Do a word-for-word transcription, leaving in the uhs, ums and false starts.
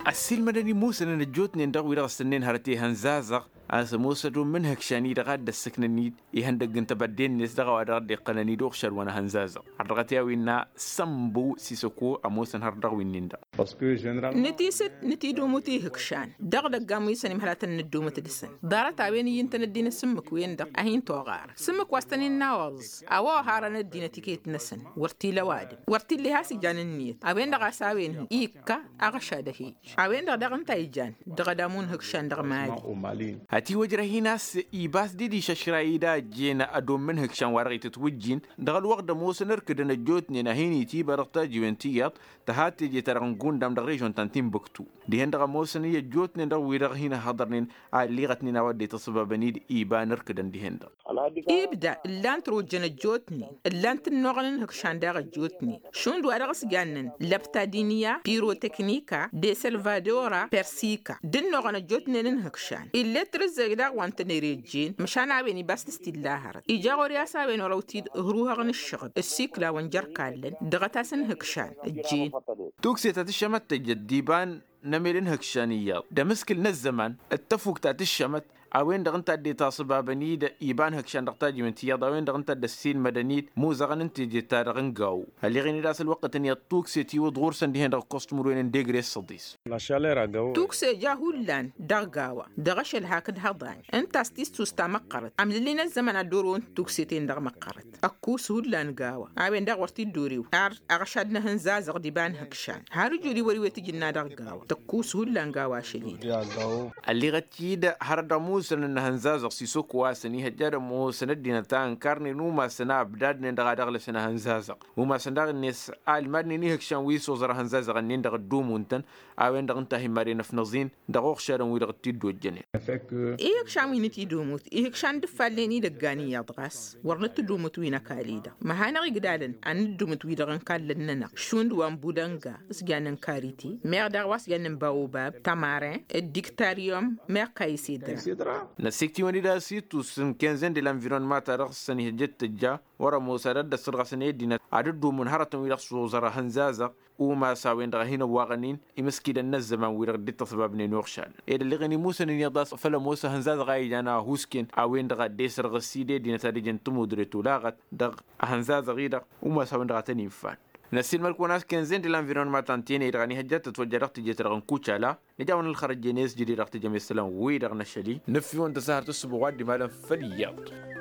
السيل مدني موسى نجوتني ندغ ويرغ السنين هرتي هنزازق أنا موسى دون منهك شاني دغاد السكن النيد يهندق انت بدين نسدغ وادرد قناني دوخشر وانا هنزازق عرغتي وينا سمبو سيسوكو اموسى هردغ وينيندا نتيست نتيدو متي هكشان دغدق قامو يسني مهلات الندو متدسن دارت عويني ينتن الدين السمك ويندق أهين توغار سمك واستني الناوز أوا هارنا الدين تيكيت نسن ورتي لوادم ورتي اللي هاسي جان النيت أوين دغا ساوين إيكا أغشا دهيج أوين دغ دغن تايجان دغ دامون هكشان دغ مالي هاتي وجره ناس إيباس دي دي ششرايدا جينا أدوم من هكشان ورغي تتوجين دغ الوقت موسى نركد نجوتني نهيني تي برغتا جوينتيات تهاتي جي ترغنقون دام دغريجون تنتين بكتو دي هندغ موسى نيا جوتني دغ ويرغ هنا حضرنين آليغتني نوادي تصبابني إيبا نركدن دي هندغ إبدا اللان تروجن جوتني اللان تنوغن هكشان دغ جوتني شون دو أرغس جانن لبتا دينيا بيرو تكنيكا دي سلفادورا برسيكا دين نوغن جوتني نن هكشان إلا ترزق دغ وانت نريجين مشان عويني بس تستيلاهر إجاغو رياسا وين روتيد هروها غن الشغل السيكلا وانجر كالن دغتاسن هكشان الجين توكسي تتشمت تجد ديبان نميلين هكشانيات دمسكل نزمان التفوق تاتشمت أوين دغنت دي تصبا بنيد يبان هكشان دغتاجي من تياض أوين دغنت السين مدنيد مو زغن انت دي تارغنقاو اللي غيني راس الوقت ان يطوكسي تيو دغور سندهن دغ كوستمروين ديغري الصديس توكسي جاهولان دغقاوا دغش الهاكد هضان انت استيس توستا مقرت عمل لنا الزمن الدورون توكسيتين دغ مقرت اكو سهولان قاوا أوين دغ ورتي الدوريو ار اغشادنا هنزازغ ديبان هكشان هارو جوري وري ويتجنا دغقاوا تكو سهولان قاوا شديد اللي غتيد هردمو سنن هنزازق سيسوك واسني هجار مو سندنا تان كارني نوما سنا بداد ندغا دغل سنا هنزازق وما سندغ الناس المدني ني هكشان ويسو زر هنزازق نين دغ دومونتن اوين دغ انت همارين فنزين دغوخ شارن ويدغ تيدو جني ايه هكشان وين تيدوموت ايه هكشان دفاليني دغاني يضغس ورنت دوموت وين كاليدا ما هانا غدالن ان دوموت ويدغن كالننا شوند وان بودانغا سجانن كاريتي مير دغواس جانن باوباب تمارين الديكتاريوم مير كايسيدرا نسيكتي وني دا سيتو سن كنزن دي لانفيرونمون تارخ سني هجت جا ورا موسرد سرغ سني دينا عدد من هرتن ويرخصو زرا هنزازا وما ساوين دغ هنا واغنين يمسكي النزمان ويرد التصباب نورشان ايه اللي غني موسى يضاس فلا موسى هنزاز غاي جانا هوسكين اوين دغ دي سرغ سيدي دينا تاريجن تمودريتو لاغت دغ هنزاز غيدا وما ساوين دغ تاني فان نسيل مالكوناس كنزين دي لانفيرونمون تانتين يرغني هجت تتوجه رقت جيت رغن كوتشالا نجاون الخرج جينيس جدي رقت جميع السلام ويدغ نشلي نفيون تسهر تسبوغات دي مالا فليات